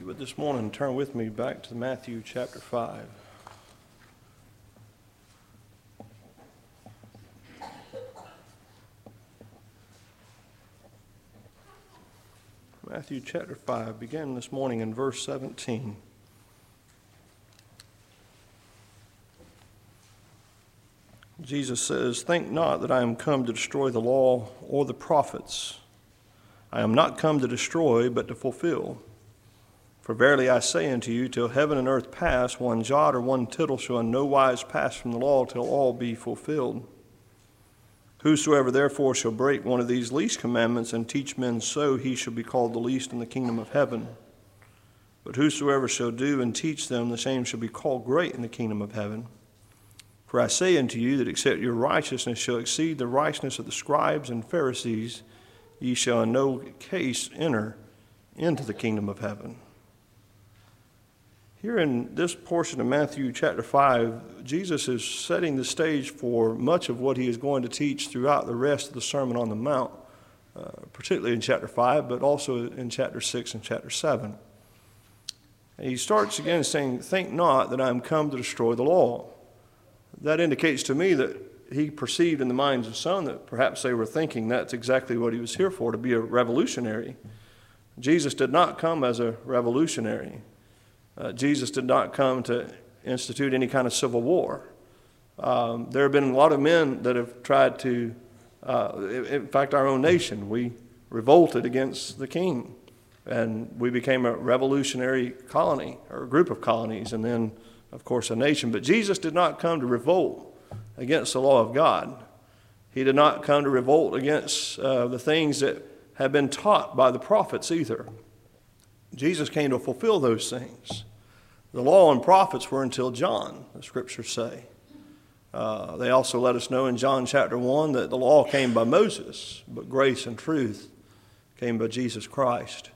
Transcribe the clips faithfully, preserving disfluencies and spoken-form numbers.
would this morning turn with me back to Matthew chapter five. Matthew chapter five, beginning this morning in verse seventeen. Jesus says, "Think not that I am come to destroy the law or the prophets. I am not come to destroy, but to fulfill. For verily I say unto you, till heaven and earth pass, one jot or one tittle shall in no wise pass from the law till all be fulfilled. Whosoever therefore shall break one of these least commandments and teach men so, he shall be called the least in the kingdom of heaven. But whosoever shall do and teach them, the same shall be called great in the kingdom of heaven. For I say unto you that except your righteousness shall exceed the righteousness of the scribes and Pharisees, ye shall in no case enter into the kingdom of heaven." Here in this portion of Matthew chapter five, Jesus is setting the stage for much of what he is going to teach throughout the rest of the Sermon on the Mount, uh, particularly in chapter five, but also in chapter six and chapter seven. And he starts again saying, "Think not that I am come to destroy the law." That indicates to me that he perceived in the minds of some that perhaps they were thinking that's exactly what he was here for, to be a revolutionary. Jesus did not come as a revolutionary. Uh, Jesus did not come to institute any kind of civil war. Um, there have been a lot of men that have tried to, uh, in fact, our own nation, we revolted against the king, and we became a revolutionary colony, or a group of colonies, and then, of course, a nation. But Jesus did not come to revolt against the law of God. He did not come to revolt against uh, the things that have been taught by the prophets either. Jesus came to fulfill those things. The law and prophets were until John, the scriptures say. Uh, they also let us know in John chapter one that the law came by Moses, but grace and truth came by Jesus Christ.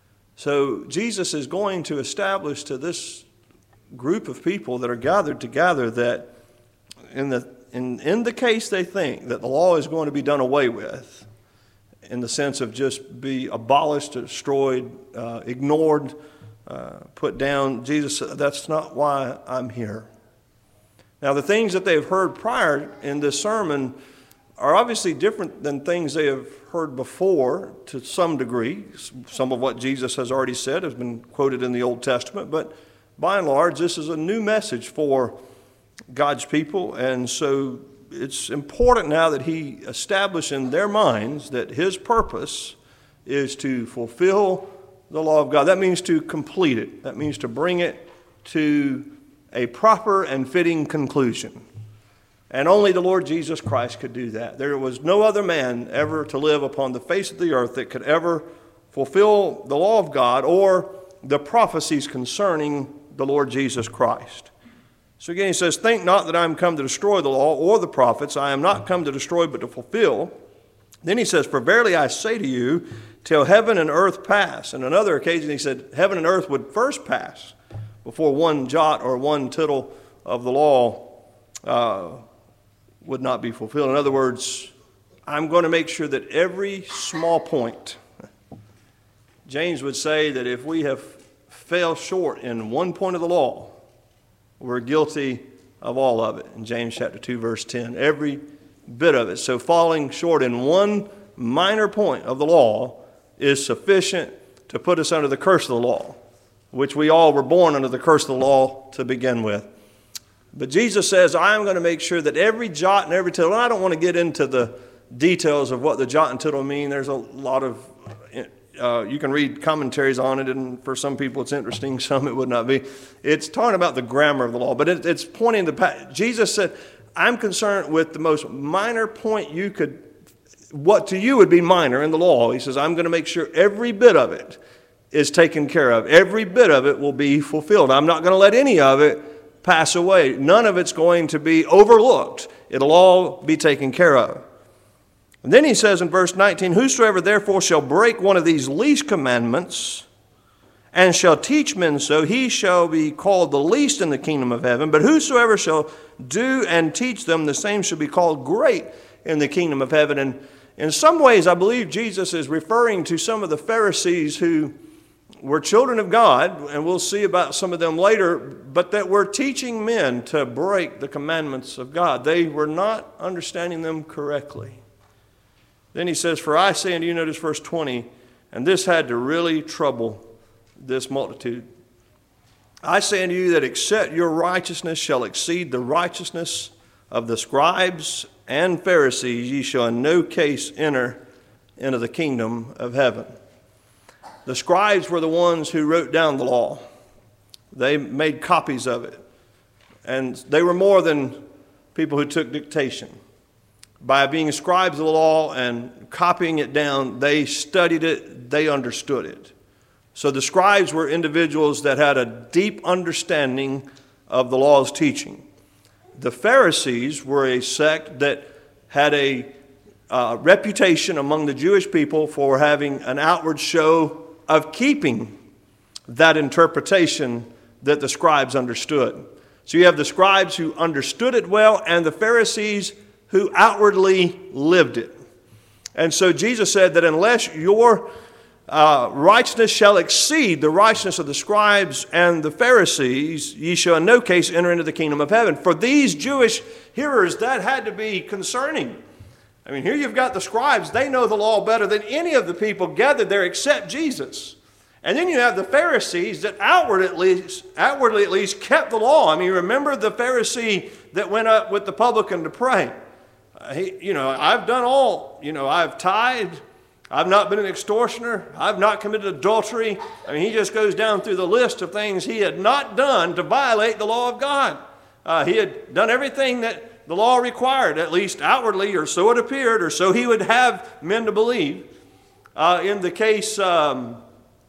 So Jesus is going to establish to this group of people that are gathered together that in the in, in the case they think that the law is going to be done away with, in the sense of just be abolished, destroyed, uh, ignored, uh, put down, Jesus said, that's not why I'm here. Now, the things that they've heard prior in this sermon are obviously different than things they have heard before to some degree. Some of what Jesus has already said has been quoted in the Old Testament, but by and large, this is a new message for God's people, and so it's important now that he establish in their minds that his purpose is to fulfill the law of God. That means to complete it. That means to bring it to a proper and fitting conclusion. And only the Lord Jesus Christ could do that. There was no other man ever to live upon the face of the earth that could ever fulfill the law of God or the prophecies concerning the Lord Jesus Christ. So again, he says, "Think not that I am come to destroy the law or the prophets. I am not come to destroy, but to fulfill." Then he says, "For verily I say to you, till heaven and earth pass." And on another occasion, he said, heaven and earth would first pass before one jot or one tittle of the law uh, would not be fulfilled. In other words, I'm going to make sure that every small point. James would say that if we have fell short in one point of the law, we're guilty of all of it. In James chapter two, verse ten, every bit of it. So falling short in one minor point of the law is sufficient to put us under the curse of the law, which we all were born under the curse of the law to begin with. But Jesus says, I'm going to make sure that every jot and every tittle, and I don't want to get into the details of what the jot and tittle mean. There's a lot of Uh, you can read commentaries on it, and for some people it's interesting, some it would not be. It's talking about the grammar of the law, but it, it's pointing to, Jesus said, I'm concerned with the most minor point you could, what to you would be minor in the law. He says, I'm going to make sure every bit of it is taken care of. Every bit of it will be fulfilled. I'm not going to let any of it pass away. None of it's going to be overlooked. It'll all be taken care of. And then he says in verse nineteen, "Whosoever therefore shall break one of these least commandments and shall teach men so, he shall be called the least in the kingdom of heaven. But whosoever shall do and teach them, the same shall be called great in the kingdom of heaven." And in some ways, I believe Jesus is referring to some of the Pharisees who were children of God, and we'll see about some of them later, but that were teaching men to break the commandments of God. They were not understanding them correctly. Then he says, for I say unto you, notice verse twenty, and this had to really trouble this multitude. I say unto you that except your righteousness shall exceed the righteousness of the scribes and Pharisees, ye shall in no case enter into the kingdom of heaven. The scribes were the ones who wrote down the law. They made copies of it. And they were more than people who took dictation. By being scribes of the law and copying it down, they studied it, they understood it. So the scribes were individuals that had a deep understanding of the law's teaching. The Pharisees were a sect that had a uh, reputation among the Jewish people for having an outward show of keeping that interpretation that the scribes understood. So you have the scribes who understood it well and the Pharisees who outwardly lived it. And so Jesus said that unless your uh, righteousness shall exceed the righteousness of the scribes and the Pharisees, ye shall in no case enter into the kingdom of heaven. For these Jewish hearers, that had to be concerning. I mean, here you've got the scribes. They know the law better than any of the people gathered there except Jesus. And then you have the Pharisees that outward at least, outwardly at least kept the law. I mean, remember the Pharisee that went up with the publican to pray. Uh, he, you know, I've done all. You know, I've tithed. I've not been an extortioner. I've not committed adultery. I mean, he just goes down through the list of things he had not done to violate the law of God. Uh, he had done everything that the law required, at least outwardly, or so it appeared, or so he would have men to believe. Uh, in the case um,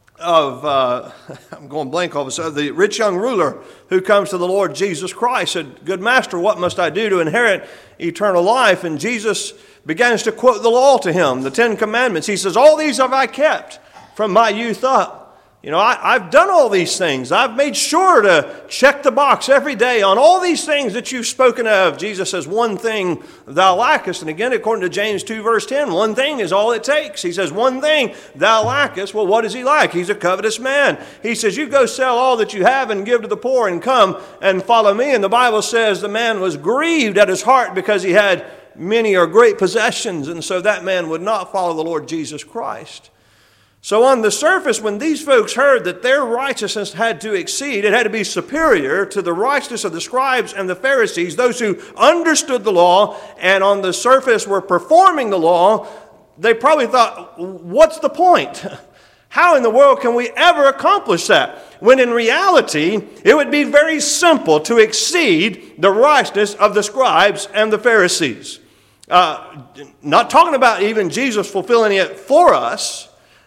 of, uh, I'm going blank all of a sudden, the rich young ruler who comes to the Lord Jesus Christ, said, good master, what must I do to inherit eternal life? And Jesus begins to quote the law to him, the Ten Commandments. He says, all these have I kept from my youth up. You know, I, I've done all these things. I've made sure to check the box every day on all these things that you've spoken of. Jesus says, one thing thou lackest. And again, according to James two, verse ten, one thing is all it takes. He says, one thing thou lackest. Well, what is he like? He's a covetous man. He says, you go sell all that you have and give to the poor and come and follow me. And the Bible says the man was grieved at his heart because he had many or great possessions. And so that man would not follow the Lord Jesus Christ. So on the surface, when these folks heard that their righteousness had to exceed, it had to be superior to the righteousness of the scribes and the Pharisees, those who understood the law and on the surface were performing the law, they probably thought, what's the point? How in the world can we ever accomplish that? When in reality, it would be very simple to exceed the righteousness of the scribes and the Pharisees. Uh, not talking about even Jesus fulfilling it for us,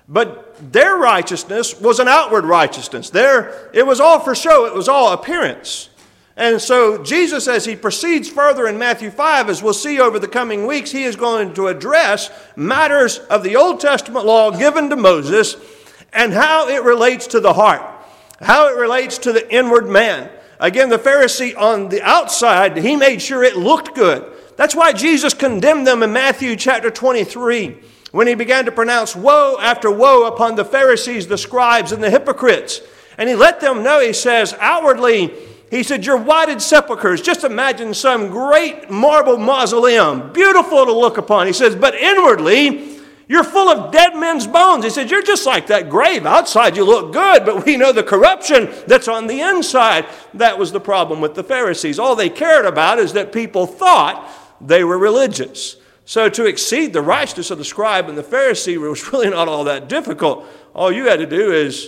but their righteousness was an outward righteousness. Their, it was all for show. It was all appearance. And so Jesus, as he proceeds further in Matthew five, as we'll see over the coming weeks, he is going to address matters of the Old Testament law given to Moses and how it relates to the heart, how it relates to the inward man. Again, the Pharisee on the outside, he made sure it looked good. That's why Jesus condemned them in Matthew chapter twenty-three. When he began to pronounce woe after woe upon the Pharisees, the scribes, and the hypocrites. And he let them know, he says, outwardly, he said, you're whited sepulchres. Just imagine some great marble mausoleum, beautiful to look upon. He says, but inwardly, you're full of dead men's bones. He said, you're just like that grave. Outside you look good, but we know the corruption that's on the inside. That was the problem with the Pharisees. All they cared about is that people thought they were religious. So to exceed the righteousness of the scribe and the Pharisee was really not all that difficult. All you had to do is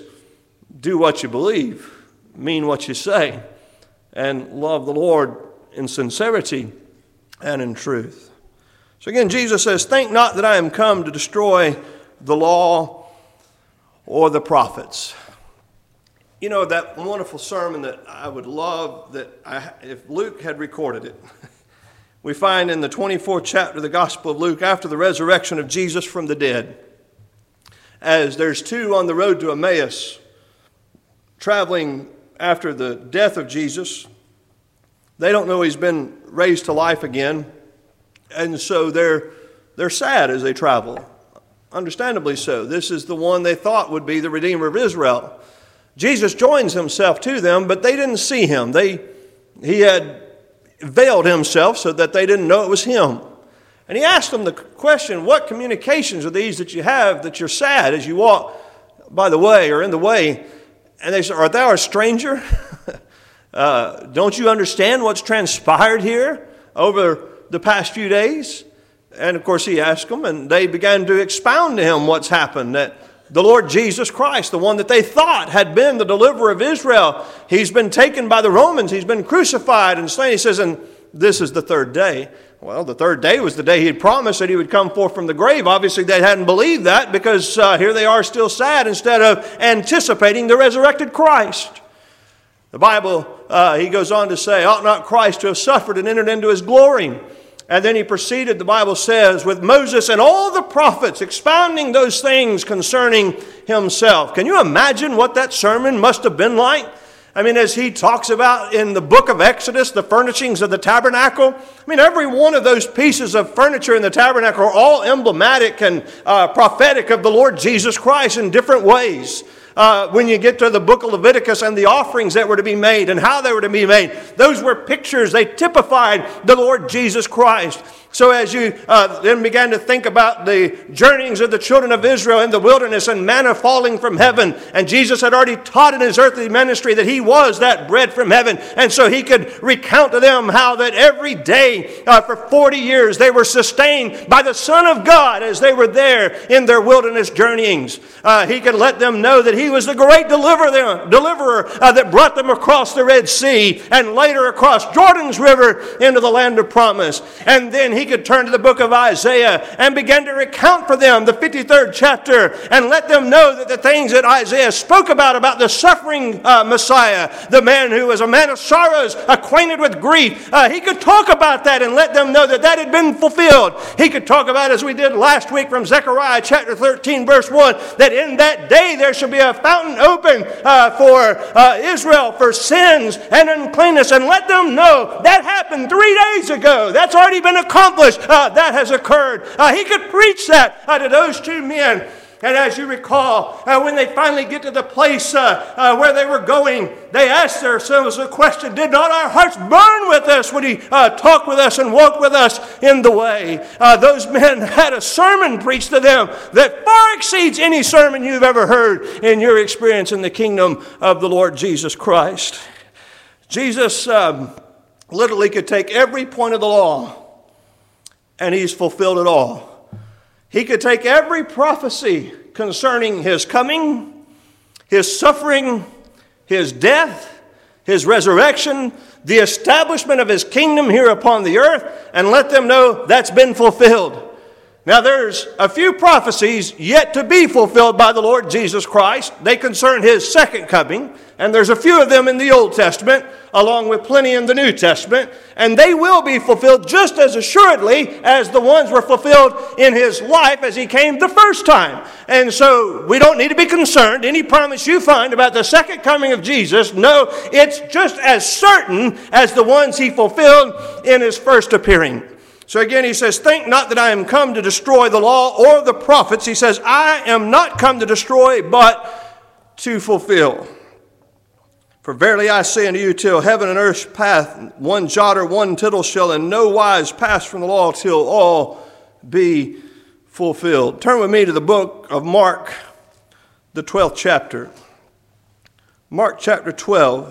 do what you believe, mean what you say, and love the Lord in sincerity and in truth. So again, Jesus says, think not that I am come to destroy the law or the prophets. You know, that wonderful sermon that I would love that I, if Luke had recorded it. We find in the twenty-fourth chapter of the Gospel of Luke, after the resurrection of Jesus from the dead, as there's two on the road to Emmaus traveling after the death of Jesus. They don't know he's been raised to life again, and so they're, they're sad as they travel. understandably so. This is the one they thought would be the Redeemer of Israel. Jesus joins himself to them, but they didn't see him. They, he had veiled himself so that they didn't know it was him. And he asked them the question, what communications are these that you have that you're sad as you walk by the way or in the way? And they said, art thou a stranger? uh, don't you understand what's transpired here over the past few days? And of course he asked them, and they began to expound to him what's happened, that the Lord Jesus Christ, the one that they thought had been the deliverer of Israel, he's been taken by the Romans, he's been crucified and slain. He says, and this is the third day. Well, the third day was the day he had promised that he would come forth from the grave. Obviously, they hadn't believed that because uh, here they are still sad instead of anticipating the resurrected Christ. The Bible, uh, he goes on to say, ought not Christ to have suffered and entered into his glory? And then he proceeded, the Bible says, with Moses and all the prophets expounding those things concerning himself. Can you imagine what that sermon must have been like? I mean, as he talks about in the book of Exodus, the furnishings of the tabernacle. I mean, every one of those pieces of furniture in the tabernacle are all emblematic and uh, prophetic of the Lord Jesus Christ in different ways. Uh, when you get to the book of Leviticus and the offerings that were to be made and how they were to be made, those were pictures. They typified the Lord Jesus Christ. So as you uh, then began to think about the journeyings of the children of Israel in the wilderness and manna falling from heaven, and Jesus had already taught in his earthly ministry that he was that bread from heaven, and so he could recount to them how that every day uh, for forty years they were sustained by the Son of God as they were there in their wilderness journeyings. Uh, he could let them know that he was the great deliverer, deliverer uh, that brought them across the Red Sea and later across Jordan's River into the land of promise. And then he could turn to the book of Isaiah and begin to recount for them the fifty-third chapter and let them know that the things that Isaiah spoke about, about the suffering uh, Messiah, the man who was a man of sorrows, acquainted with grief, uh, he could talk about that and let them know that that had been fulfilled. He could talk about, as we did last week from Zechariah chapter thirteen verse one, that in that day there shall be a fountain open uh, for uh, Israel for sins and uncleanness, and let them know that happened three days ago. That's already been accomplished. Uh, that has occurred. Uh, he could preach that uh, to those two men. And as you recall, uh, when they finally get to the place uh, uh, where they were going, they asked themselves the question, did not our hearts burn with us when he uh, talked with us and walked with us in the way? Uh, those men had a sermon preached to them that far exceeds any sermon you've ever heard in your experience in the kingdom of the Lord Jesus Christ. Jesus um, literally could take every point of the law, and he's fulfilled it all. He could take every prophecy concerning his coming, his suffering, his death, his resurrection, the establishment of his kingdom here upon the earth, and let them know that's been fulfilled. Now there's a few prophecies yet to be fulfilled by the Lord Jesus Christ. They concern his second coming, and there's a few of them in the Old Testament, along with plenty in the New Testament, and they will be fulfilled just as assuredly as the ones were fulfilled in his life as he came the first time. And so we don't need to be concerned. Any promise you find about the second coming of Jesus, no, it's just as certain as the ones he fulfilled in his first appearing. So again, he says, think not that I am come to destroy the law or the prophets. He says, I am not come to destroy, but to fulfill. For verily I say unto you, till heaven and earth pass, one jot or one tittle shall in no wise pass from the law till all be fulfilled. Turn with me to the book of Mark, the twelfth chapter. Mark chapter twelve.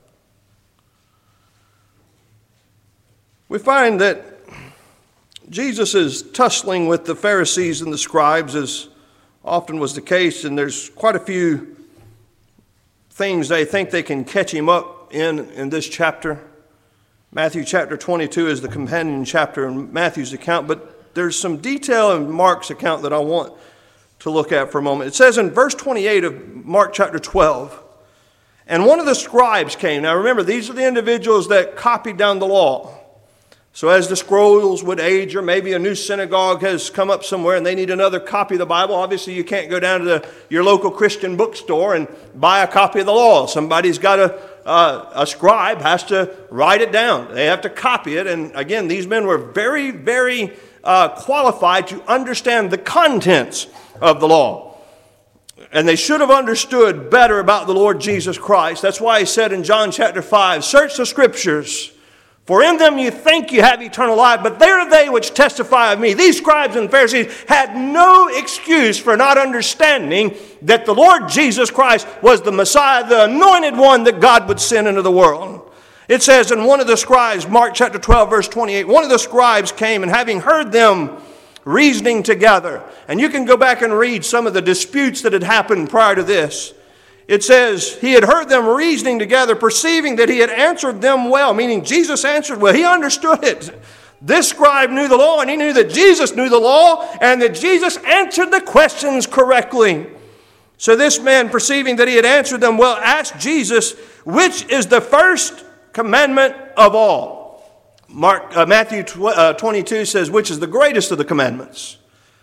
We find that Jesus is tussling with the Pharisees and the scribes, as often was the case, and there's quite a few things they think they can catch him up in in this chapter. Matthew chapter twenty-two is the companion chapter in Matthew's account, but there's some detail in Mark's account that I want to look at for a moment. It says in verse twenty-eight of Mark chapter twelve, and one of the scribes came. Now remember, these are the individuals that copied down the law. So as the scrolls would age, or maybe a new synagogue has come up somewhere and they need another copy of the Bible, obviously you can't go down to the, your local Christian bookstore and buy a copy of the law. Somebody's got a, uh, a scribe has to write it down. They have to copy it. And again, these men were very, very uh, qualified to understand the contents of the law. And they should have understood better about the Lord Jesus Christ. That's why he said in John chapter five, search the Scriptures, for in them you think you have eternal life, but they are they which testify of me. These scribes and Pharisees had no excuse for not understanding that the Lord Jesus Christ was the Messiah, the anointed one that God would send into the world. It says in one of the scribes, Mark chapter twelve, verse twenty-eight, one of the scribes came, and having heard them reasoning together, and you can go back and read some of the disputes that had happened prior to this. It says, he had heard them reasoning together, perceiving that he had answered them well, meaning Jesus answered well. He understood it. This scribe knew the law, and he knew that Jesus knew the law, and that Jesus answered the questions correctly. So this man, perceiving that he had answered them well, asked Jesus, which is the first commandment of all? Mark, uh, Matthew twenty-two says, which is the greatest of the commandments?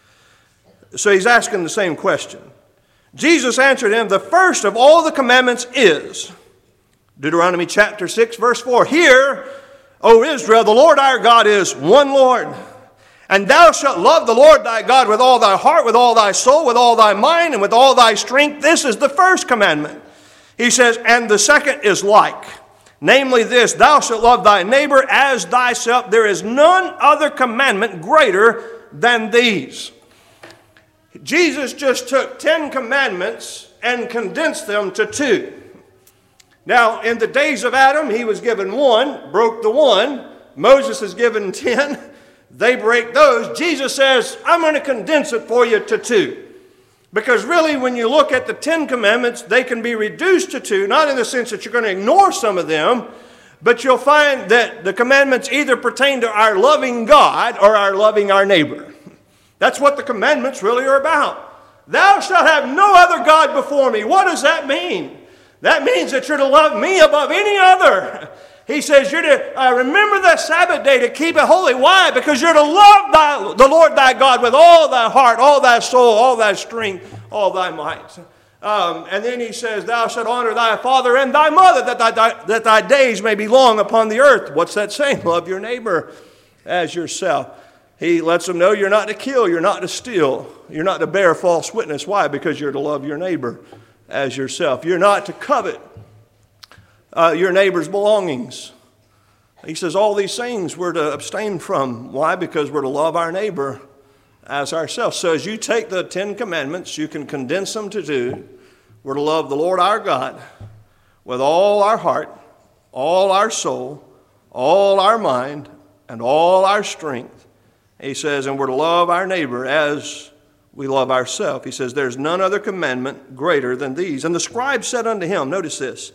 So he's asking the same question. Jesus answered him, the first of all the commandments is, Deuteronomy chapter six, verse four, hear, O Israel, the Lord our God is one Lord. And thou shalt love the Lord thy God with all thy heart, with all thy soul, with all thy mind, and with all thy strength. This is the first commandment. He says, and the second is like, namely this, thou shalt love thy neighbor as thyself. There is none other commandment greater than these. Jesus just took ten commandments and condensed them to two. Now, in the days of Adam, he was given one, broke the one. Moses is given ten. They break those. Jesus says, I'm going to condense it for you to two. Because really, when you look at the Ten Commandments, they can be reduced to two, not in the sense that you're going to ignore some of them, but you'll find that the commandments either pertain to our loving God or our loving our neighbor. That's what the commandments really are about. Thou shalt have no other God before me. What does that mean? That means that you're to love me above any other. He says you're to uh, remember the Sabbath day to keep it holy. Why? Because you're to love thy, the Lord thy God with all thy heart, all thy soul, all thy strength, all thy might. Um, and then he says, thou shalt honor thy father and thy mother, that thy, thy, that thy days may be long upon the earth. What's that saying? Love your neighbor as yourself. He lets them know you're not to kill, you're not to steal, you're not to bear false witness. Why? Because you're to love your neighbor as yourself. You're not to covet Uh, your neighbor's belongings. He says all these things we're to abstain from. Why? Because we're to love our neighbor as ourselves. So as you take the Ten Commandments, you can condense them to two. We're to love the Lord our God with all our heart, all our soul, all our mind, and all our strength. He says, and we're to love our neighbor as we love ourselves. He says, there's none other commandment greater than these. And the scribe said unto him, notice this,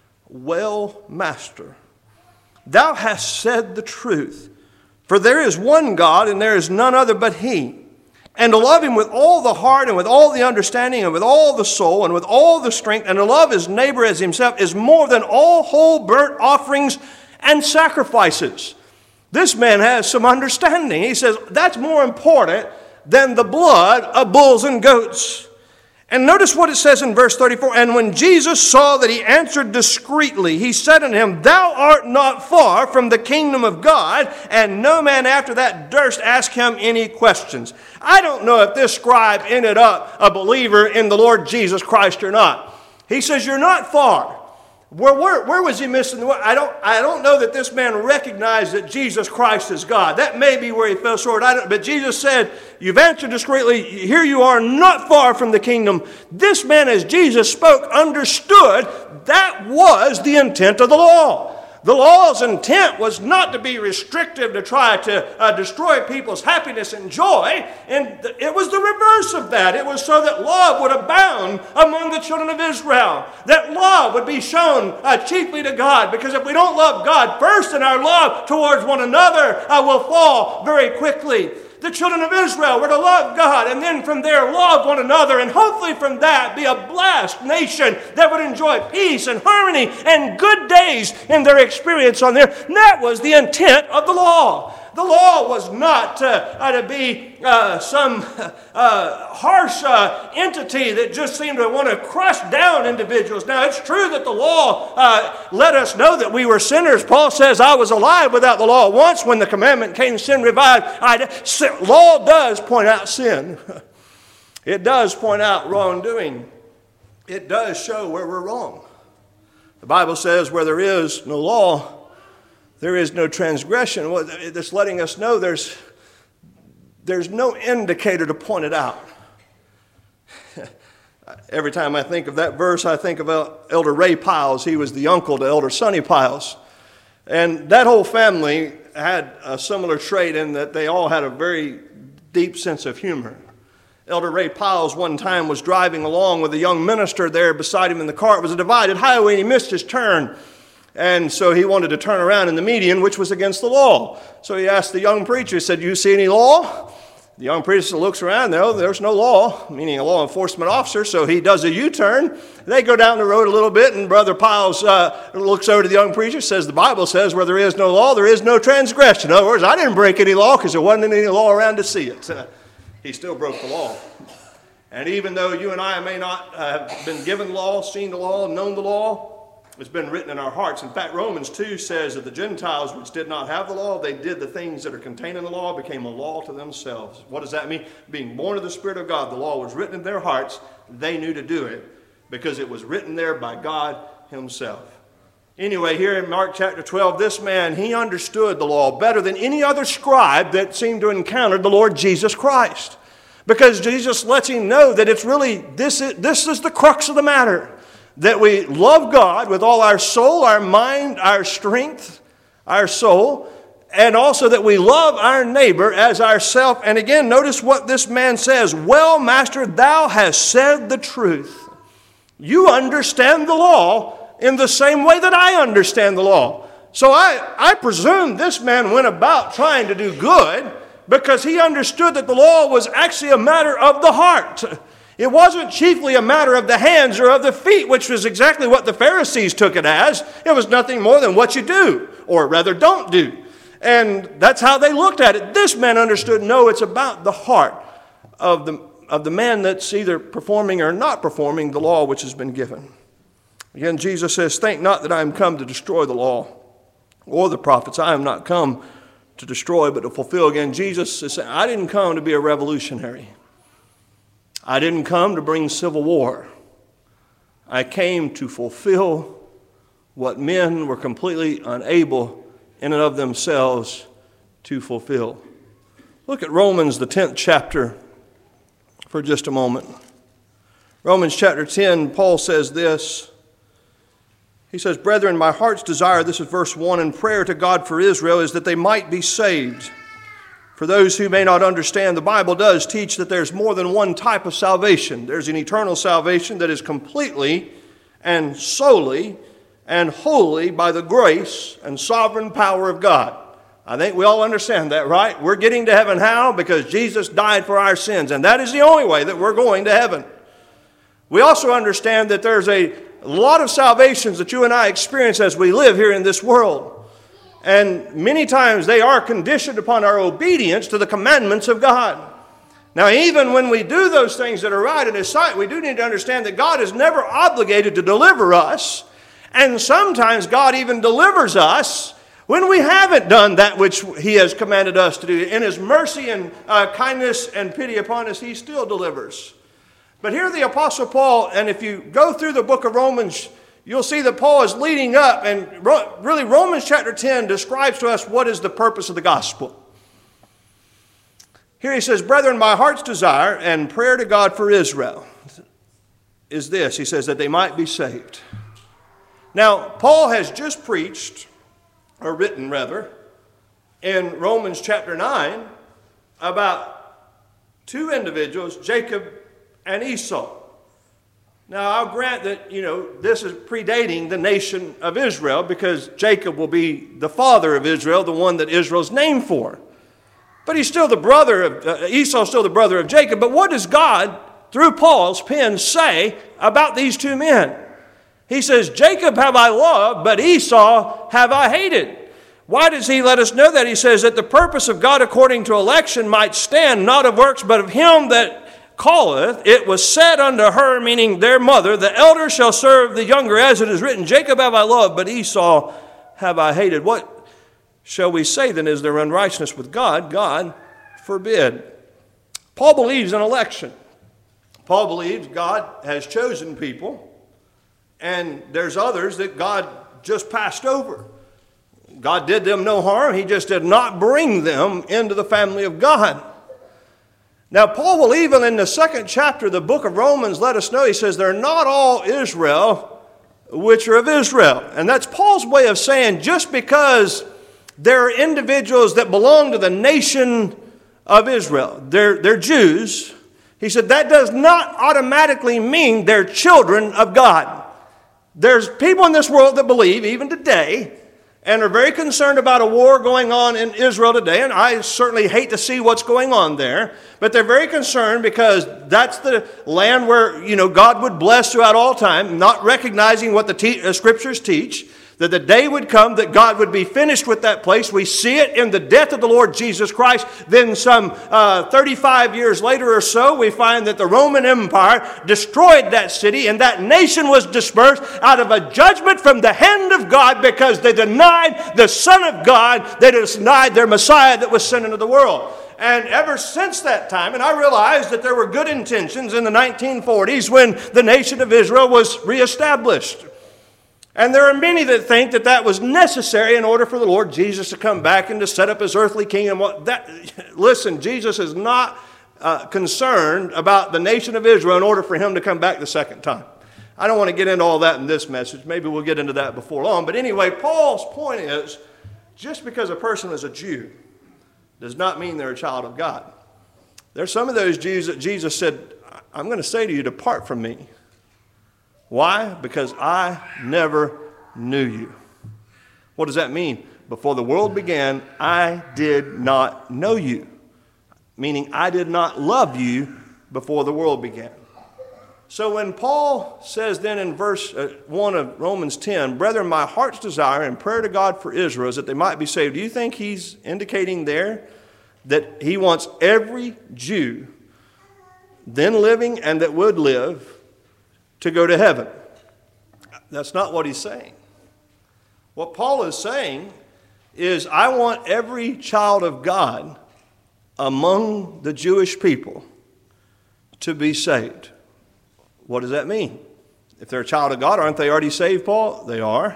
well, master, thou hast said the truth. For there is one God, and there is none other but he. And to love him with all the heart, and with all the understanding, and with all the soul, and with all the strength, and to love his neighbor as himself, is more than all whole burnt offerings and sacrifices. This man has some understanding. He says, that's more important than the blood of bulls and goats. And notice what it says in verse thirty-four. And when Jesus saw that he answered discreetly, he said unto him, thou art not far from the kingdom of God. And no man after that durst ask him any questions. I don't know if this scribe ended up a believer in the Lord Jesus Christ or not. He says, you're not far. Where, where, where was he missing the way? I don't, I don't know that this man recognized that Jesus Christ is God. That may be where he fell short. I don't, but Jesus said, you've answered discreetly. Here you are, not far from the kingdom. This man, as Jesus spoke, understood that was the intent of the law. The law's intent was not to be restrictive to try to uh, destroy people's happiness and joy. And th- it was the reverse of that. It was so that love would abound among the children of Israel. That love would be shown uh, chiefly to God. Because if we don't love God first, then our love towards one another uh, will fall very quickly. The children of Israel were to love God and then from there love one another, and hopefully from that be a blessed nation that would enjoy peace and harmony and good days in their experience on there. And that was the intent of the law. The law was not uh, uh, to be uh, some uh, harsh uh, entity that just seemed to want to crush down individuals. Now, it's true that the law uh, let us know that we were sinners. Paul says, I was alive without the law. Once when the commandment came, sin revived. I, law does point out sin. It does point out wrongdoing. It does show where we're wrong. The Bible says where there is no law, there is no transgression. Well, it's letting us know there's, there's no indicator to point it out. Every time I think of that verse, I think of Elder Ray Piles. He was the uncle to Elder Sonny Piles. And that whole family had a similar trait in that they all had a very deep sense of humor. Elder Ray Piles one time was driving along with a young minister there beside him in the car. It was a divided highway and he missed his turn. And so he wanted to turn around in the median, which was against the law. So he asked the young preacher, he said, do you see any law? The young preacher looks around, no, there's no law, meaning a law enforcement officer. So he does a U-turn. They go down the road a little bit, and Brother Piles uh, looks over to the young preacher, says, the Bible says where there is no law, there is no transgression. In other words, I didn't break any law because there wasn't any law around to see it. He still broke the law. And even though you and I may not have been given the law, seen the law, known the law, it's been written in our hearts. In fact, Romans two says that the Gentiles which did not have the law, they did the things that are contained in the law, became a law to themselves. What does that mean? Being born of the Spirit of God, the law was written in their hearts. They knew to do it because it was written there by God himself. Anyway, here in Mark chapter twelve, this man, he understood the law better than any other scribe that seemed to encounter the Lord Jesus Christ. Because Jesus lets him know that it's really, this is, this is the crux of the matter. That we love God with all our soul, our mind, our strength, our soul. And also that we love our neighbor as ourself. And again, notice what this man says. Well, Master, thou hast said the truth. You understand the law in the same way that I understand the law. So I, I presume this man went about trying to do good because he understood that the law was actually a matter of the heart. It wasn't chiefly a matter of the hands or of the feet, which was exactly what the Pharisees took it as. It was nothing more than what you do, or rather don't do. And that's how they looked at it. This man understood, no, it's about the heart of the, of the man that's either performing or not performing the law which has been given. Again, Jesus says, think not that I am come to destroy the law or the prophets. I am not come to destroy, but to fulfill. Again, Jesus is saying, I didn't come to be a revolutionary. I didn't come to bring civil war. I came to fulfill what men were completely unable in and of themselves to fulfill. Look at Romans, the tenth chapter, for just a moment. Romans chapter ten, Paul says this. He says, brethren, my heart's desire, this is verse one, and prayer to God for Israel is that they might be saved. For those who may not understand, the Bible does teach that there's more than one type of salvation. There's an eternal salvation that is completely and solely and wholly by the grace and sovereign power of God. I think we all understand that, right? We're getting to heaven how? Because Jesus died for our sins, and that is the only way that we're going to heaven. We also understand that there's a lot of salvations that you and I experience as we live here in this world. And many times they are conditioned upon our obedience to the commandments of God. Now, even when we do those things that are right in His sight, we do need to understand that God is never obligated to deliver us. And sometimes God even delivers us when we haven't done that which He has commanded us to do. In His mercy and uh, kindness and pity upon us, He still delivers. But here the Apostle Paul, and if you go through the book of Romans, you'll see that Paul is leading up, and really Romans chapter ten describes to us what is the purpose of the gospel. Here he says, brethren, my heart's desire and prayer to God for Israel is this. He says that they might be saved. Now, Paul has just preached, or written rather, in Romans chapter nine about two individuals, Jacob and Esau. Now, I'll grant that, you know, this is predating the nation of Israel because Jacob will be the father of Israel, the one that Israel's named for. But he's still the brother of, uh, Esau's still the brother of Jacob. But what does God, through Paul's pen, say about these two men? He says, Jacob have I loved, but Esau have I hated. Why does he let us know that? He says that the purpose of God according to election might stand, not of works, but of him that calleth. It was said unto her, meaning their mother, the elder shall serve the younger, as it is written, Jacob have I loved, but Esau have I hated. What shall we say then? Is there unrighteousness with God? God forbid. Paul believes in election. Paul believes God has chosen people, and there's others that God just passed over. God did them no harm. He just did not bring them into the family of God. Now, Paul will even in the second chapter of the book of Romans let us know, he says, they're not all Israel which are of Israel. And that's Paul's way of saying just because there are individuals that belong to the nation of Israel, they're, they're Jews, he said that does not automatically mean they're children of God. There's people in this world that believe, even today, and are very concerned about a war going on in Israel today, and I certainly hate to see what's going on there, but they're very concerned because that's the land where, you know, God would bless throughout all time, not recognizing what the te- uh, Scriptures teach, that the day would come that God would be finished with that place. We see it in the death of the Lord Jesus Christ. Then some uh, thirty-five years later or so, we find that the Roman Empire destroyed that city, and that nation was dispersed out of a judgment from the hand of God because they denied the Son of God. They denied their Messiah that was sent into the world. And ever since that time, and I realized that there were good intentions in the nineteen forties when the nation of Israel was reestablished. And there are many that think that that was necessary in order for the Lord Jesus to come back and to set up his earthly kingdom. That, listen, Jesus is not uh, concerned about the nation of Israel in order for him to come back the second time. I don't want to get into all that in this message. Maybe we'll get into that before long. But anyway, Paul's point is, just because a person is a Jew does not mean they're a child of God. There's some of those Jews that Jesus said, I'm going to say to you, depart from me. Why? Because I never knew you. What does that mean? Before the world began, I did not know you. Meaning I did not love you before the world began. So when Paul says then in verse one of Romans ten, brethren, my heart's desire and prayer to God for Israel is that they might be saved. Do you think he's indicating there that he wants every Jew then living and that would live to go to heaven? That's not what he's saying. What Paul is saying is, I want every child of God among the Jewish people to be saved. What does that mean? If they're a child of God, aren't they already saved, Paul? They are.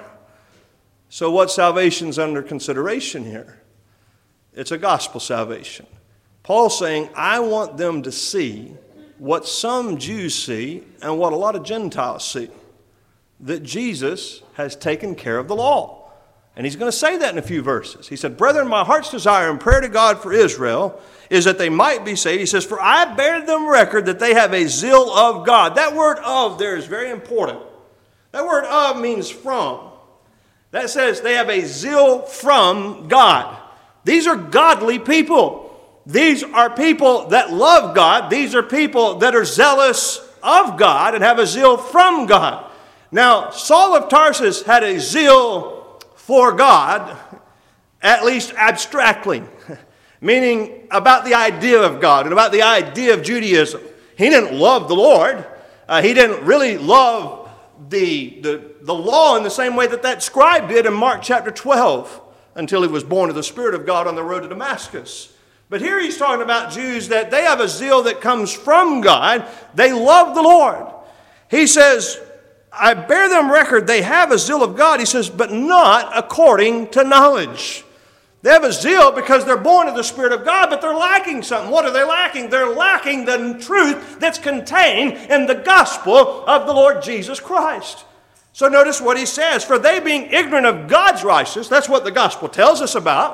So what salvation's under consideration here? It's a gospel salvation. Paul's saying, I want them to see what some Jews see and what a lot of Gentiles see, that Jesus has taken care of the law. And he's going to say that in a few verses. He said, brethren, my heart's desire and prayer to God for Israel is that they might be saved. He says, for I bear them record that they have a zeal of God. That word of there is very important. That word of means from. That says they have a zeal from God. These are godly people. These are people that love God. These are people that are zealous of God and have a zeal from God. Now, Saul of Tarsus had a zeal for God, at least abstractly, meaning about the idea of God and about the idea of Judaism. He didn't love the Lord. Uh, he didn't really love the, the, the law in the same way that that scribe did in Mark chapter twelve until he was born of the Spirit of God on the road to Damascus. But here he's talking about Jews that they have a zeal that comes from God. They love the Lord. He says, I bear them record they have a zeal of God. He says, but not according to knowledge. They have a zeal because they're born of the Spirit of God, but they're lacking something. What are they lacking? They're lacking the truth that's contained in the gospel of the Lord Jesus Christ. So notice what he says. For they being ignorant of God's righteousness, that's what the gospel tells us about.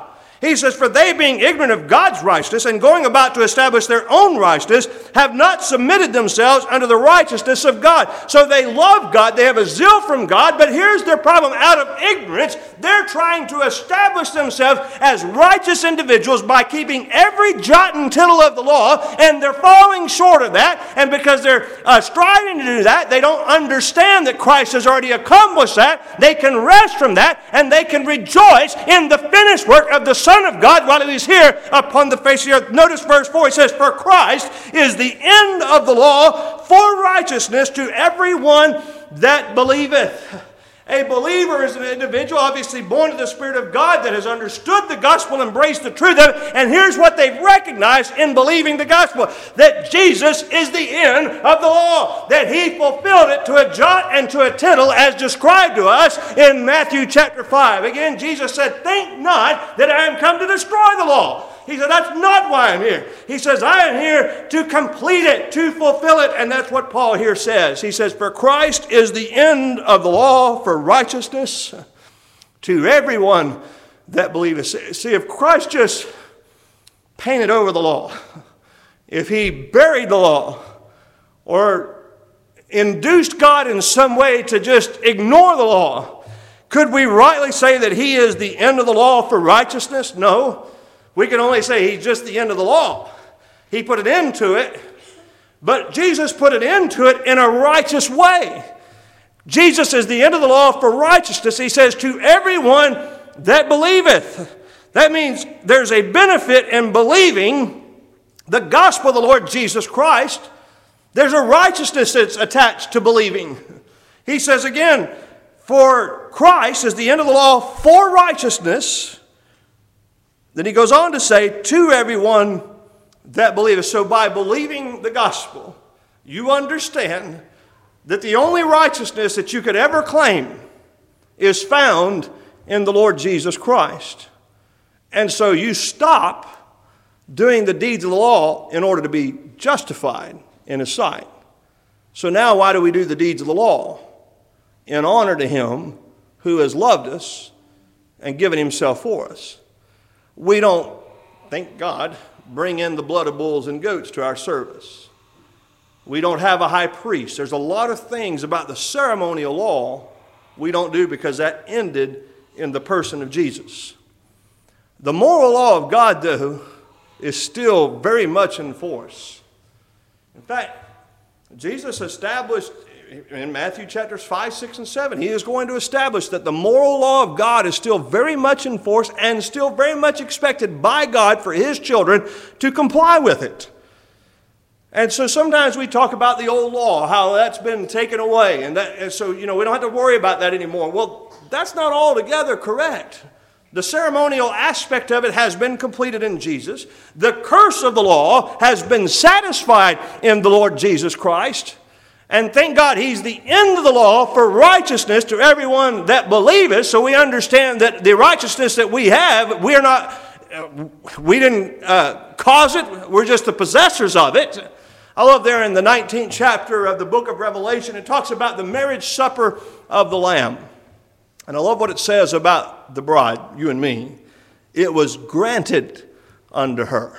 He says, for they being ignorant of God's righteousness and going about to establish their own righteousness, have not submitted themselves unto the righteousness of God. So they love God, they have a zeal from God, but here's their problem. Out of ignorance, they're trying to establish themselves as righteous individuals by keeping every jot and tittle of the law, and they're falling short of that. And because they're uh, striving to do that, they don't understand that Christ has already accomplished that. They can rest from that, and they can rejoice in the finished work of the Son of God while he is here upon the face of the earth. Notice verse four, it says, for Christ is the end of the law for righteousness to everyone that believeth. A believer is an individual obviously born of the Spirit of God that has understood the gospel, embraced the truth of it, and here's what they've recognized in believing the gospel, that Jesus is the end of the law, that he fulfilled it to a jot and to a tittle as described to us in Matthew chapter five. Again, Jesus said, think not that I am come to destroy the law. He said, that's not why I'm here. He says, I am here to complete it, to fulfill it. And that's what Paul here says. He says, for Christ is the end of the law for righteousness to everyone that believeth. See, if Christ just painted over the law, if he buried the law, or induced God in some way to just ignore the law, could we rightly say that he is the end of the law for righteousness? No. We can only say he's just the end of the law. He put an end to it, but Jesus put an end to it in a righteous way. Jesus is the end of the law for righteousness. He says, to everyone that believeth. That means there's a benefit in believing the gospel of the Lord Jesus Christ. There's a righteousness that's attached to believing. He says again, for Christ is the end of the law for righteousness. Then he goes on to say, to everyone that believeth. So by believing the gospel, you understand that the only righteousness that you could ever claim is found in the Lord Jesus Christ. And so you stop doing the deeds of the law in order to be justified in his sight. So now why do we do the deeds of the law? In honor to him who has loved us and given himself for us. We don't, thank God, bring in the blood of bulls and goats to our service. We don't have a high priest. There's a lot of things about the ceremonial law we don't do because that ended in the person of Jesus. The moral law of God, though, is still very much in force. In fact, Jesus established in Matthew chapters five, six, and seven, he is going to establish that the moral law of God is still very much in force and still very much expected by God for his children to comply with it. And so sometimes we talk about the old law, how that's been taken away, and, that, and so, you know, we don't have to worry about that anymore. Well, that's not altogether correct. The ceremonial aspect of it has been completed in Jesus. The curse of the law has been satisfied in the Lord Jesus Christ. And thank God he's the end of the law for righteousness to everyone that believeth. So we understand that the righteousness that we have, we are not, uh, we didn't uh, cause it. We're just the possessors of it. I love there in the nineteenth chapter of the book of Revelation, it talks about the marriage supper of the Lamb. And I love what it says about the bride, you and me. It was granted unto her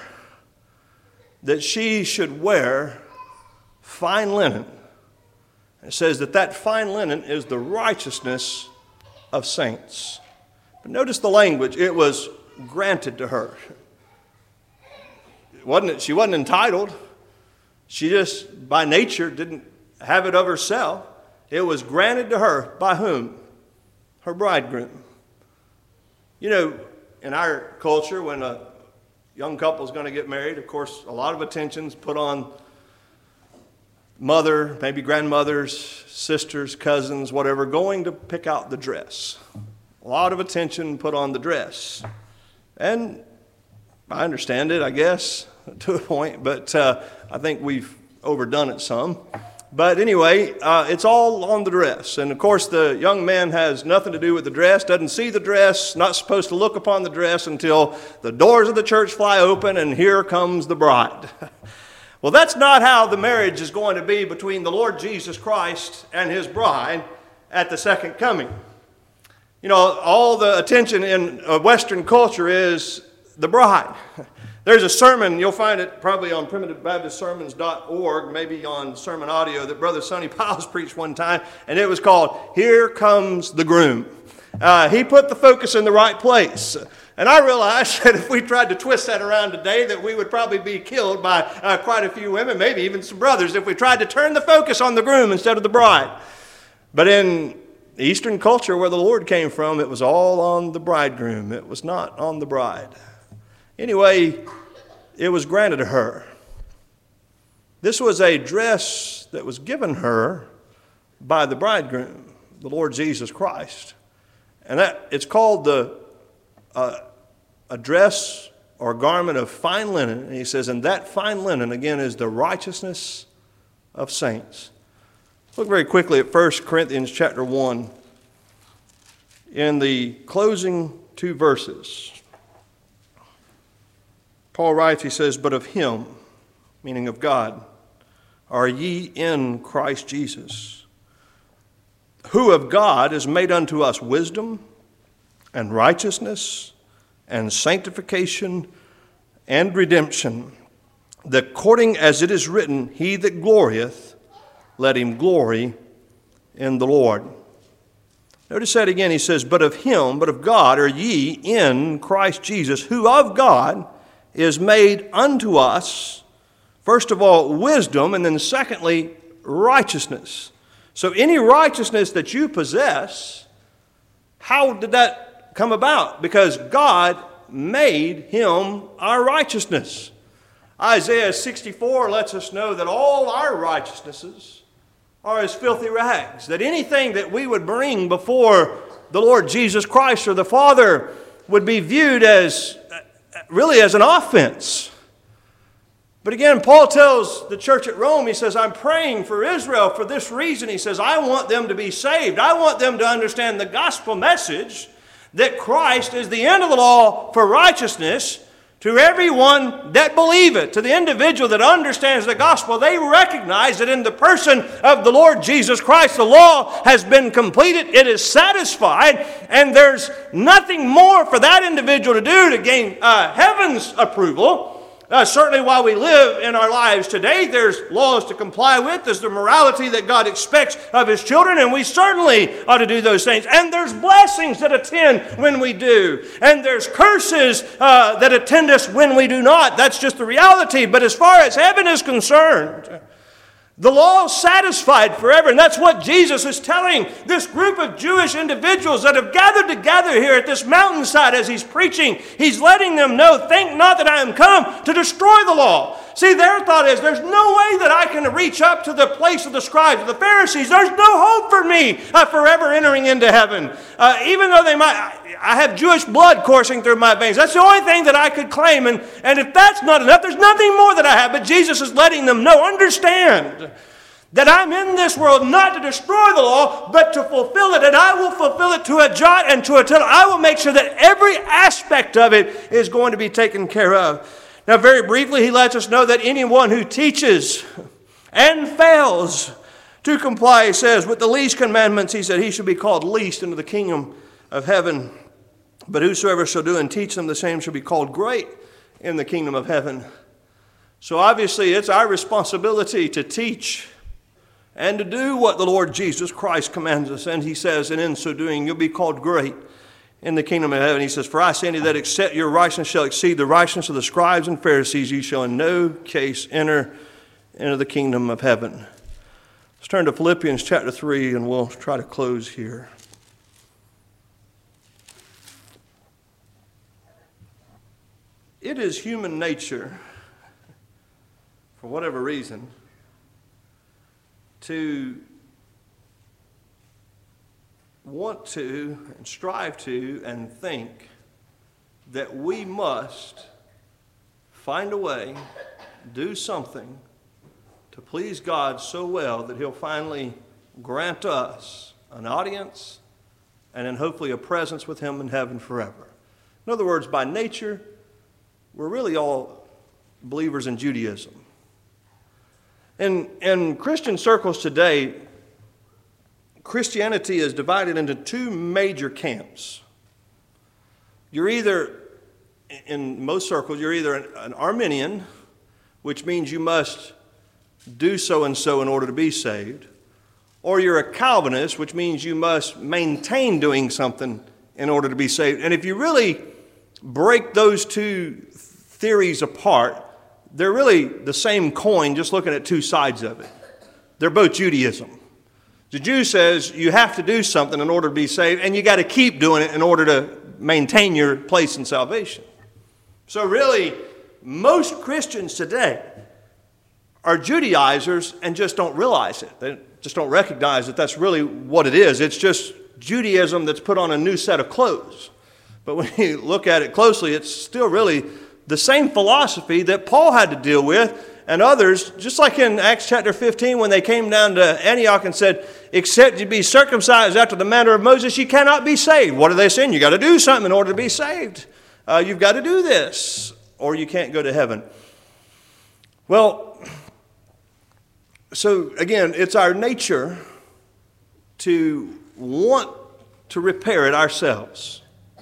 that she should wear fine linen. It says that that fine linen is the righteousness of saints. But notice the language. It was granted to her. It wasn't, she wasn't entitled. She just, by nature, didn't have it of herself. It was granted to her. By whom? Her bridegroom. You know, in our culture, when a young couple is going to get married, of course, a lot of attention is put on mother, maybe grandmothers, sisters, cousins, whatever, going to pick out the dress. A lot of attention put on the dress. And I understand it, I guess, to a point, but uh, I think we've overdone it some. But anyway, uh, it's all on the dress. And of course, the young man has nothing to do with the dress, doesn't see the dress, not supposed to look upon the dress until the doors of the church fly open and here comes the bride. Well, that's not how the marriage is going to be between the Lord Jesus Christ and his bride at the second coming. You know, all the attention in Western culture is the bride. There's a sermon, you'll find it probably on primitive baptist sermons dot org, maybe on Sermon Audio, that Brother Sonny Piles preached one time, and it was called, Here Comes the Groom. Uh, he put the focus in the right place. And I realized that if we tried to twist that around today, that we would probably be killed by uh, quite a few women, maybe even some brothers, if we tried to turn the focus on the groom instead of the bride. But in Eastern culture, where the Lord came from, it was all on the bridegroom. It was not on the bride. Anyway, it was granted to her. This was a dress that was given her by the bridegroom, the Lord Jesus Christ. And that it's called the uh, a dress or garment of fine linen. And he says, and that fine linen, again, is the righteousness of saints. Look very quickly at First Corinthians chapter one. In the closing two verses, Paul writes, he says, but of him, meaning of God, are ye in Christ Jesus, who of God is made unto us wisdom and righteousness and sanctification and redemption, that according as it is written, he that glorieth, let him glory in the Lord. Notice that again, he says, but of him, but of God are ye in Christ Jesus, who of God is made unto us, first of all, wisdom, and then secondly, righteousness. So any righteousness that you possess, how did that come about? Because God made him our righteousness. Isaiah sixty-four lets us know that all our righteousnesses are as filthy rags, that anything that we would bring before the Lord Jesus Christ or the Father would be viewed as really as an offense. But again, Paul tells the church at Rome, he says, I'm praying for Israel for this reason. He says, I want them to be saved. I want them to understand the gospel message that Christ is the end of the law for righteousness to everyone that believeth. To the individual that understands the gospel, they recognize that in the person of the Lord Jesus Christ, the law has been completed, it is satisfied, and there's nothing more for that individual to do to gain uh, heaven's approval. Uh, certainly while we live in our lives today, there's laws to comply with. There's the morality that God expects of his children, and we certainly ought to do those things. And there's blessings that attend when we do. And there's curses uh, that attend us when we do not. That's just the reality. But as far as heaven is concerned, the law is satisfied forever. And that's what Jesus is telling this group of Jewish individuals that have gathered together here at this mountainside as he's preaching. He's letting them know, think not that I am come to destroy the law. See, their thought is, there's no way that I can reach up to the place of the scribes, of the Pharisees. There's no hope for me uh, forever entering into heaven. Uh, even though they might, I have Jewish blood coursing through my veins. That's the only thing that I could claim. And, and if that's not enough, there's nothing more that I have. But Jesus is letting them know, understand that I'm in this world not to destroy the law, but to fulfill it. And I will fulfill it to a jot and to a tittle. I will make sure that every aspect of it is going to be taken care of. Now, very briefly, he lets us know that anyone who teaches and fails to comply, he says, with the least commandments, he said, he should be called least into the kingdom of heaven. But whosoever shall do and teach them, the same shall be called great in the kingdom of heaven. So obviously, it's our responsibility to teach and to do what the Lord Jesus Christ commands us. And he says, and in so doing, you'll be called great in the kingdom of heaven. He says, for I say unto you that except your righteousness shall exceed the righteousness of the scribes and Pharisees, you shall in no case enter into the kingdom of heaven. Let's turn to Philippians chapter three, and we'll try to close here. It is human nature, for whatever reason, to want to and strive to and think that we must find a way, do something to please God so well that he'll finally grant us an audience and then hopefully a presence with him in heaven forever. In other words, by nature, we're really all believers in Judaism. In, in Christian circles today, Christianity is divided into two major camps. You're either in most circles, you're either an, an Arminian, which means you must do so and so in order to be saved, or you're a Calvinist, which means you must maintain doing something in order to be saved. And if you really break those two theories apart, they're really the same coin, just looking at two sides of it. They're both Judaism. The Jew says you have to do something in order to be saved, and you got to keep doing it in order to maintain your place in salvation. So really, most Christians today are Judaizers and just don't realize it. They just don't recognize that that's really what it is. It's just Judaism that's put on a new set of clothes. But when you look at it closely, it's still really the same philosophy that Paul had to deal with, and others, just like in Acts chapter fifteen, when they came down to Antioch and said, except you be circumcised after the manner of Moses, you cannot be saved. What are they saying? You got to do something in order to be saved. Uh, you've got to do this, or you can't go to heaven. Well, so again, it's our nature to want to repair it ourselves.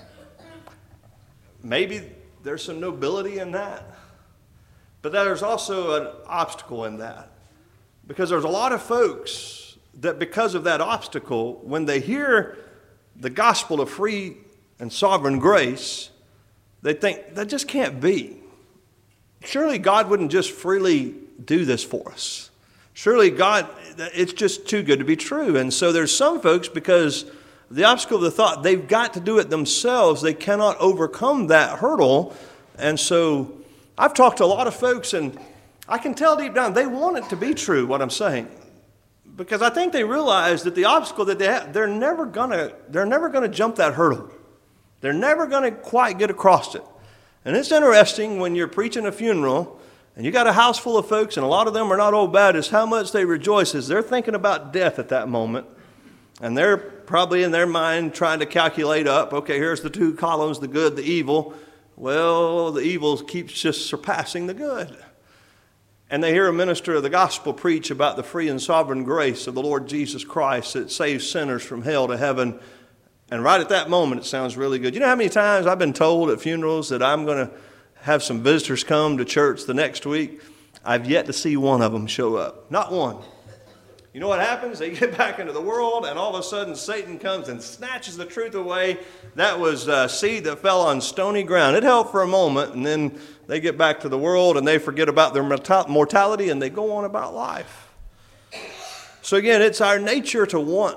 Maybe there's some nobility in that. But there's also an obstacle in that. Because there's a lot of folks that because of that obstacle, when they hear the gospel of free and sovereign grace, they think, that just can't be. Surely God wouldn't just freely do this for us. Surely God, it's just too good to be true. And so there's some folks, because the obstacle of the thought, they've got to do it themselves. They cannot overcome that hurdle. And so I've talked to a lot of folks, and I can tell deep down they want it to be true, what I'm saying. Because I think they realize that the obstacle that they have, they're never gonna, they're never gonna jump that hurdle. They're never gonna quite get across it. And it's interesting when you're preaching a funeral, and you got a house full of folks, and a lot of them are not old Baptists, how much they rejoice as they're thinking about death at that moment. And they're probably in their mind trying to calculate up, okay, here's the two columns, the good, the evil. Well, the evil keeps just surpassing the good. And they hear a minister of the gospel preach about the free and sovereign grace of the Lord Jesus Christ that saves sinners from hell to heaven. And right at that moment, it sounds really good. You know how many times I've been told at funerals that I'm going to have some visitors come to church the next week? I've yet to see one of them show up. Not one. You know what happens? They get back into the world, and all of a sudden Satan comes and snatches the truth away. That was uh, seed that fell on stony ground. It helped for a moment, and then they get back to the world, and they forget about their mortality, and they go on about life. So again, it's our nature to want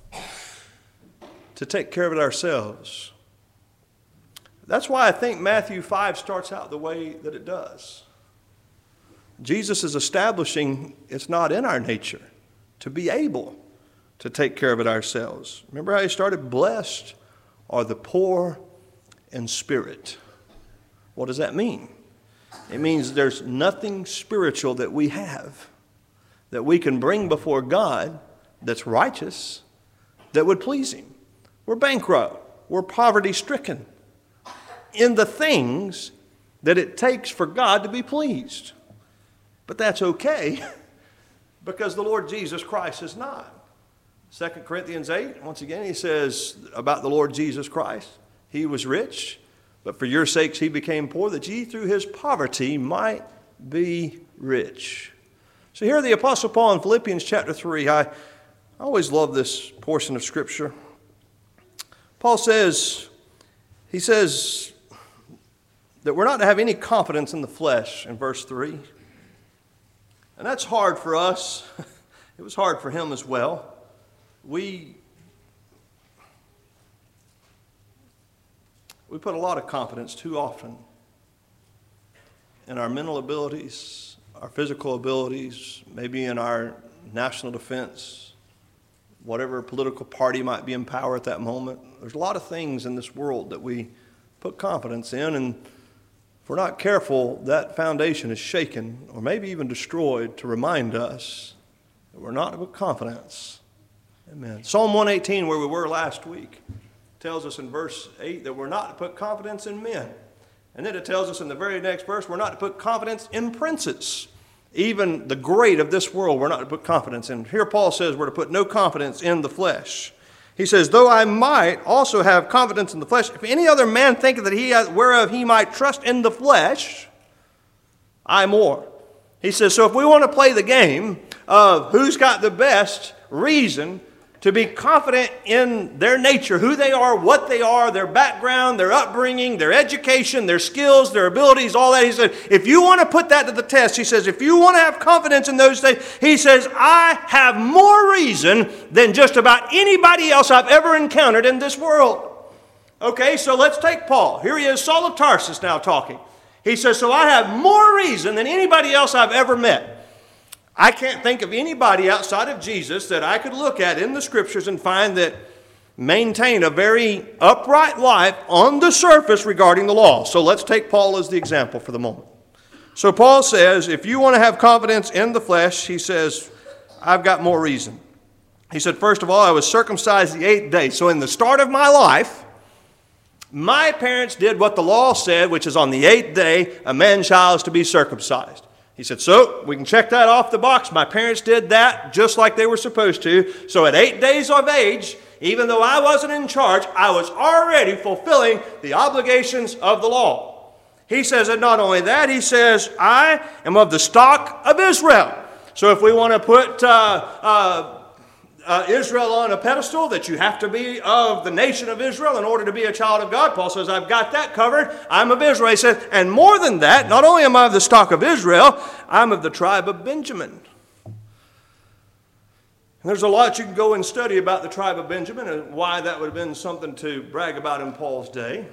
to take care of it ourselves. That's why I think Matthew five starts out the way that it does. Jesus is establishing it's not in our nature to be able to take care of it ourselves. Remember how he started? Blessed are the poor in spirit. What does that mean? It means there's nothing spiritual that we have that we can bring before God that's righteous, that would please him. We're bankrupt. We're poverty-stricken in the things that it takes for God to be pleased. But that's okay. Because the Lord Jesus Christ is not. Second Corinthians eight, once again, he says about the Lord Jesus Christ, he was rich, but for your sakes he became poor, that ye through his poverty might be rich. So here the Apostle Paul in Philippians chapter three, I, I always love this portion of Scripture. Paul says, he says that we're not to have any confidence in the flesh in verse three. And that's hard for us. It was hard for him as well. We, we put a lot of confidence too often in our mental abilities, our physical abilities, maybe in our national defense, whatever political party might be in power at that moment. There's a lot of things in this world that we put confidence in, and if we're not careful, that foundation is shaken or maybe even destroyed to remind us that we're not with confidence. Amen. Psalm one eighteen, where we were last week, tells us in verse eight that we're not to put confidence in men. And then it tells us in the very next verse, we're not to put confidence in princes. Even the great of this world, we're not to put confidence in. Here Paul says we're to put no confidence in the flesh. He says, though I might also have confidence in the flesh, if any other man thinketh that he hath whereof he might trust in the flesh, I more. He says, so if we want to play the game of who's got the best reason to be confident in their nature, who they are, what they are, their background, their upbringing, their education, their skills, their abilities, all that. He said, if you want to put that to the test, he says, if you want to have confidence in those things, he says, I have more reason than just about anybody else I've ever encountered in this world. Okay, so let's take Paul. Here he is, Saul of Tarsus now talking. He says, so I have more reason than anybody else I've ever met. I can't think of anybody outside of Jesus that I could look at in the Scriptures and find that maintain a very upright life on the surface regarding the law. So let's take Paul as the example for the moment. So Paul says, if you want to have confidence in the flesh, he says, I've got more reason. He said, first of all, I was circumcised the eighth day. So in the start of my life, my parents did what the law said, which is on the eighth day, a man-child is to be circumcised. He said, so we can check that off the box. My parents did that just like they were supposed to. So at eight days of age, even though I wasn't in charge, I was already fulfilling the obligations of the law. He says, and not only that, he says, I am of the stock of Israel. So if we want to put uh, uh, uh, Israel on a pedestal, that you have to be of the nation of Israel in order to be a child of God, Paul says, I've got that covered. I'm of Israel. He says, and more than that, not only am I of the stock of Israel, I'm of the tribe of Benjamin. And there's a lot you can go and study about the tribe of Benjamin and why that would have been something to brag about in Paul's day.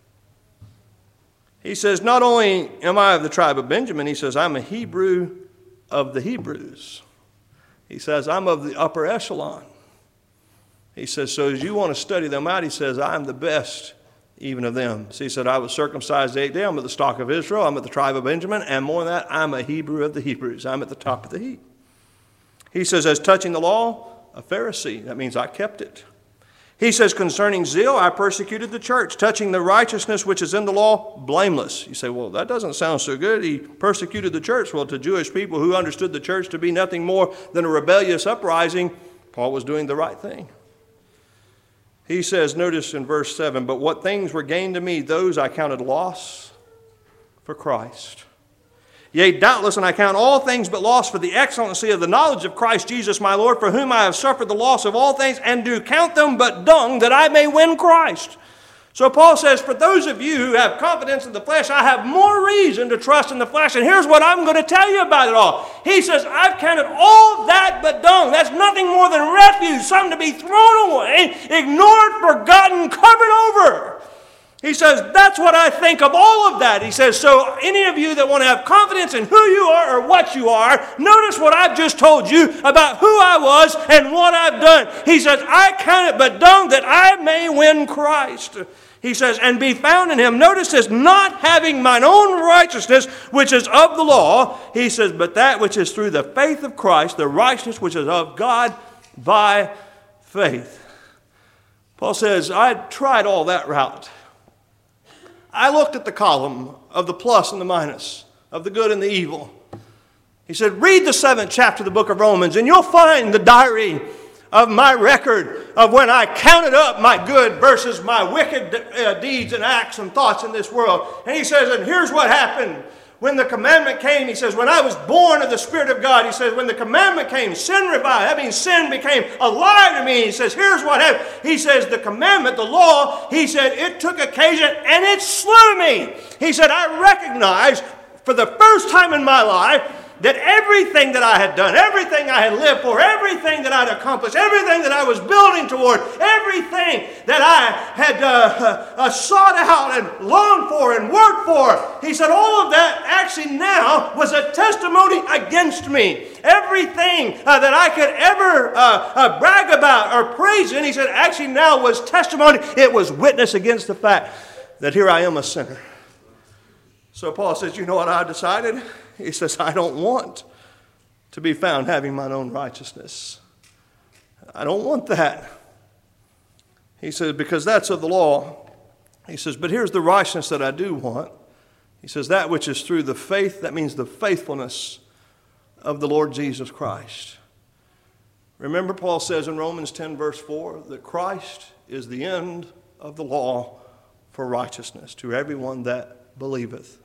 He says, not only am I of the tribe of Benjamin, he says, I'm a Hebrew of the Hebrews. He says, I'm of the upper echelon. He says, so as you want to study them out, he says, I'm the best even of them. So he said, I was circumcised the eighth day. I'm of the stock of Israel. I'm of the tribe of Benjamin. And more than that, I'm a Hebrew of the Hebrews. I'm at the top of the heap. He says, as touching the law, a Pharisee. That means I kept it. He says, concerning zeal, I persecuted the church. Touching the righteousness which is in the law, blameless. You say, well, that doesn't sound so good. He persecuted the church. Well, to Jewish people who understood the church to be nothing more than a rebellious uprising, Paul was doing the right thing. He says, notice in verse seven, but what things were gained to me, those I counted loss for Christ. Yea, doubtless, and I count all things but loss for the excellency of the knowledge of Christ Jesus my Lord, for whom I have suffered the loss of all things, and do count them but dung, that I may win Christ. So Paul says, for those of you who have confidence in the flesh, I have more reason to trust in the flesh. And here's what I'm going to tell you about it all. He says, I've counted all that but dung. That's nothing more than refuse, something to be thrown away, ignored, forgotten, covered over. He says, that's what I think of all of that. He says, so any of you that want to have confidence in who you are or what you are, notice what I've just told you about who I was and what I've done. He says, I count it but dung that I may win Christ. He says, and be found in him. Notice this, not having mine own righteousness, which is of the law. He says, but that which is through the faith of Christ, the righteousness which is of God by faith. Paul says, I tried all that route. I looked at the column of the plus and the minus, of the good and the evil. He said, read the seventh chapter of the book of Romans, and you'll find the diary of my record of when I counted up my good versus my wicked uh, deeds and acts and thoughts in this world. And he says, and here's what happened. When the commandment came, he says, when I was born of the Spirit of God, he says, when the commandment came, sin revived. That means sin became alive to me. He says, here's what happened. He says, the commandment, the law, he said, it took occasion and it slew me. He said, I recognized for the first time in my life that everything that I had done, everything I had lived for, everything that I'd accomplished, everything that I was building toward, everything that I had uh, uh, sought out and longed for and worked for, he said all of that actually now was a testimony against me. Everything uh, that I could ever uh, uh, brag about or praise in, he said actually now was testimony. It was witness against the fact that here I am a sinner. So Paul says, you know what I decided? He says, I don't want to be found having mine own righteousness. I don't want that. He says, because that's of the law. He says, but here's the righteousness that I do want. He says, that which is through the faith, that means the faithfulness of the Lord Jesus Christ. Remember, Paul says in Romans ten, verse four, that Christ is the end of the law for righteousness to everyone that believeth.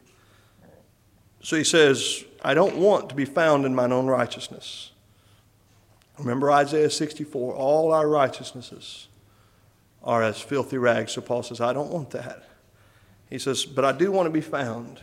So he says, I don't want to be found in mine own righteousness. Remember Isaiah sixty-four, all our righteousnesses are as filthy rags. So Paul says, I don't want that. He says, but I do want to be found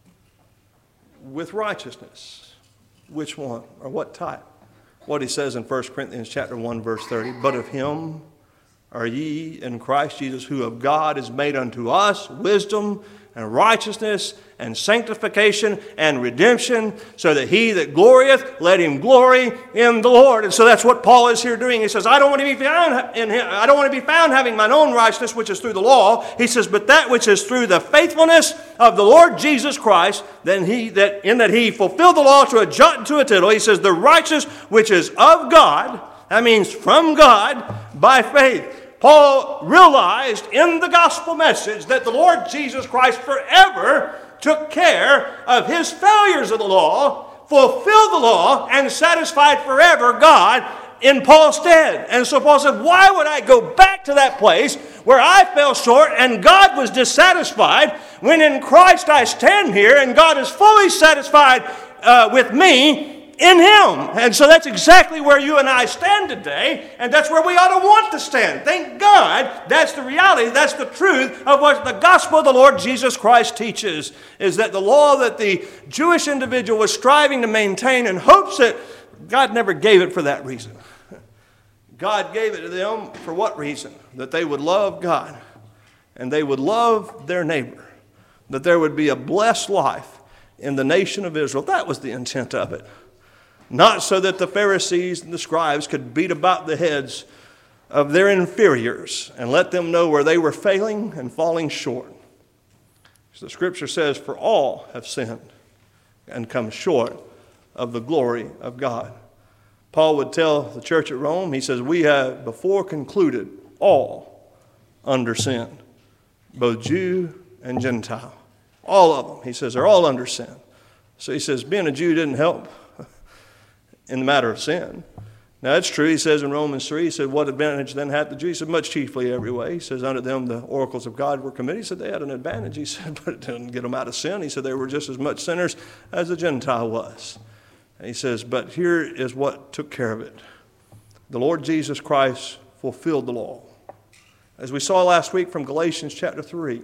with righteousness. Which one or what type? What he says in First Corinthians chapter one, verse thirty, but of him are ye in Christ Jesus, who of God is made unto us wisdom and righteousness and sanctification and redemption, so that he that glorieth, let him glory in the Lord. And so that's what Paul is here doing. He says, I don't want to be found in him, I don't want to be found having mine own righteousness, which is through the law. He says, but that which is through the faithfulness of the Lord Jesus Christ, then he that in that he fulfilled the law to a jot and to a tittle. He says, the righteous which is of God, that means from God by faith. Paul realized in the gospel message that the Lord Jesus Christ forever took care of his failures of the law, fulfilled the law, and satisfied forever God in Paul's stead. And so Paul said, why would I go back to that place where I fell short and God was dissatisfied, when in Christ I stand here and God is fully satisfied uh, with me in him? And so that's exactly where you and I stand today, and that's where we ought to want to stand. Thank God that's the reality, that's the truth of what the gospel of the Lord Jesus Christ teaches, is that the law that the Jewish individual was striving to maintain in hopes that God never gave it for that reason. God gave it to them for what reason? That they would love God and they would love their neighbor, that there would be a blessed life in the nation of Israel. That was the intent of it. Not so that the Pharisees and the scribes could beat about the heads of their inferiors and let them know where they were failing and falling short. So the scripture says, for all have sinned and come short of the glory of God. Paul would tell the church at Rome, he says, we have before concluded all under sin, both Jew and Gentile. All of them, he says, are all under sin. So he says, being a Jew didn't help in the matter of sin. Now, that's true. He says in Romans three, he said, what advantage then had the Jews? He said, much chiefly every way. He says, unto them the oracles of God were committed. He said, they had an advantage. He said, but it didn't get them out of sin. He said, they were just as much sinners as the Gentile was. And he says, but here is what took care of it. The Lord Jesus Christ fulfilled the law. As we saw last week from Galatians chapter three,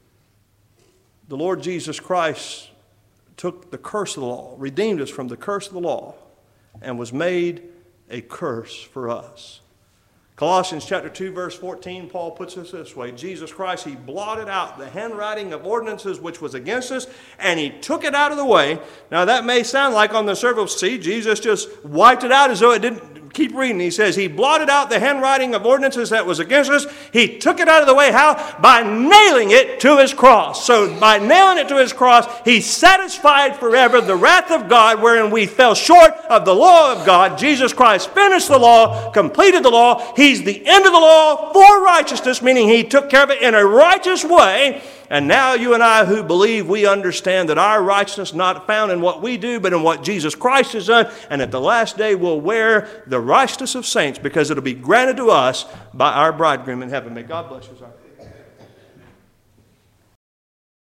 the Lord Jesus Christ took the curse of the law, redeemed us from the curse of the law, and was made a curse for us. Colossians chapter two, verse fourteen, Paul puts it this way. Jesus Christ, he blotted out the handwriting of ordinances which was against us, and he took it out of the way. Now that may sound like on the surface, see, Jesus just wiped it out as though it didn't. Keep reading. He says, he blotted out the handwriting of ordinances that was against us. He took it out of the way. How? By nailing it to his cross. So by nailing it to his cross, he satisfied forever the wrath of God, wherein we fell short of the law of God. Jesus Christ finished the law, completed the law. He's the end of the law for righteousness, meaning he took care of it in a righteous way. And now you and I who believe, we understand that our righteousness is not found in what we do, but in what Jesus Christ has done. And at the last day we'll wear the righteousness of saints, because it'll be granted to us by our bridegroom in heaven. May God bless you, sir.